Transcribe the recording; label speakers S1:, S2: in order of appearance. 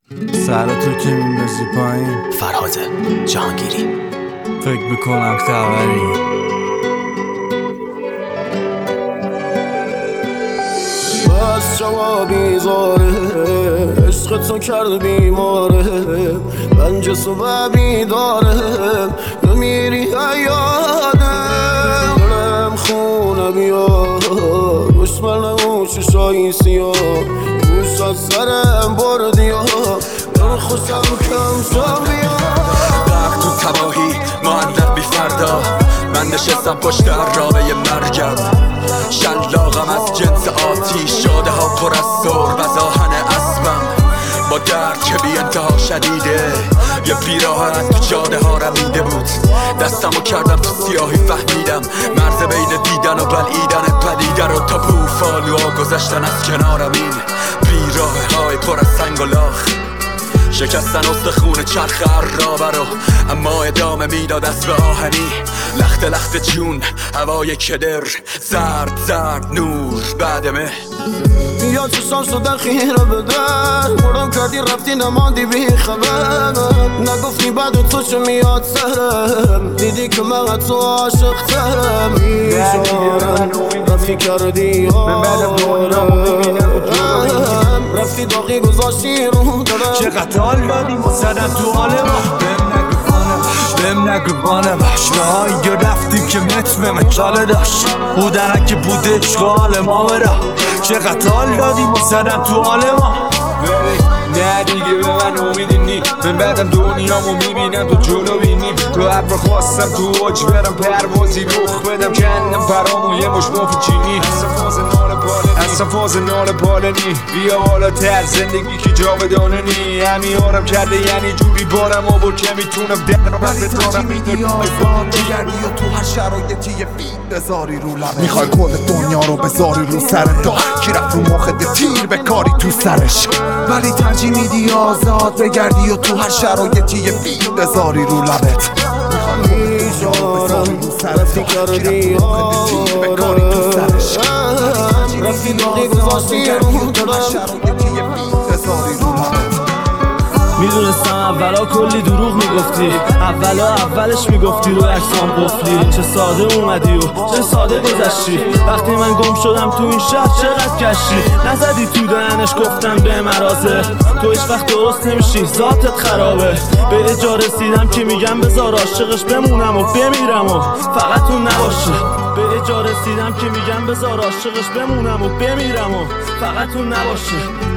S1: سراتو که میندازی پایین
S2: فرهاد جهانگیری.
S1: فکر میکنم خبری
S3: بس شما بیزاره عشق تو کرد بیماره من جسم و بیداره نمیری یادم دلم خونه بیا دشمن اون چشایی سیاه دوست از سرم بردی من خوشم کم شا بیا
S4: وقت تو تباهی معلق بی فردا من نشستم پشت عرابه مرگم شلاقم از جنس آتیش شاده ها پر از سرب از آهن اسبم با درد که بی انتها شدیده یه بیراه از تو جاده ها رمیده بود دستمو کردم تو سیاهی فهمیدم مرز بین دیدن و بلعیدن پدیده رو تا بوفالوها گذشتن از کنارم این بیراه های پر از سنگ و لاخ شکستن استخون چرخ عرابه رو اما ادامه میداد اسب آهنی لخت لخت جون هوای کدر زرد زرد نور بعد مه
S3: یا چشم شدن خیره بدن مرم کردی رفتی نماندی بی خبر نگفتی بعد تو چه میاد سرم دیدی که من تو عاشق ترم میشارم رفتی کردی رفتی داغی گذاشتی رو دارم
S1: چقدر حال دادیم و زدن تو حال ما بهم نگوانه باش راهی رفتیم که متر مجاله داشت بودن که بوده اشغال ما برا چقدر حال دادیم و زدن تو حال ما
S5: نه دیگه به من امیدی نی من بعدم دنیامو میبینم تو جلو بینیم تو ابر خواستم تو اوج برم پروازی رخ بدم کندم برامو یه مش مفت چینی اصلا فاز نال پالنی بیا بالا تر زندگی که جاودانه نی همیارم کرده یعنی جوری بارم آورد که میتونم درم
S6: ولی میدی آزاد بگردی و تو هر شرایطی یه فید بذاری رو لبه میخوای کل دنیا رو بذاری رو سر دار کی رفت رو مخد تیر به کاری تو سرش ولی ترجیح میدی آزاد بگردی و تو هر شرایطی یه فید بذاری رو لبت
S3: میشارم رفتی کردی رفتی داغی گذاشتی رو دارم
S1: میدونستم اولا کلی دروغ میگفتی اولش میگفتی رو عکسام قفلی چه ساده اومدی و چه ساده گذشتی وقتی من گم شدم تو این شهر چقدر کشی نزدی تو دهنش گفتم به مرازه تو هیچ وقت درست نمیشی ذاتت خرابه به اجا رسیدم که میگم بذار عاشقش بمونم و بمیرم و فقط اون نباشه به اجا رسیدم که میگم بذار عاشقش بمونم و بمیرم و فقط اون نباشه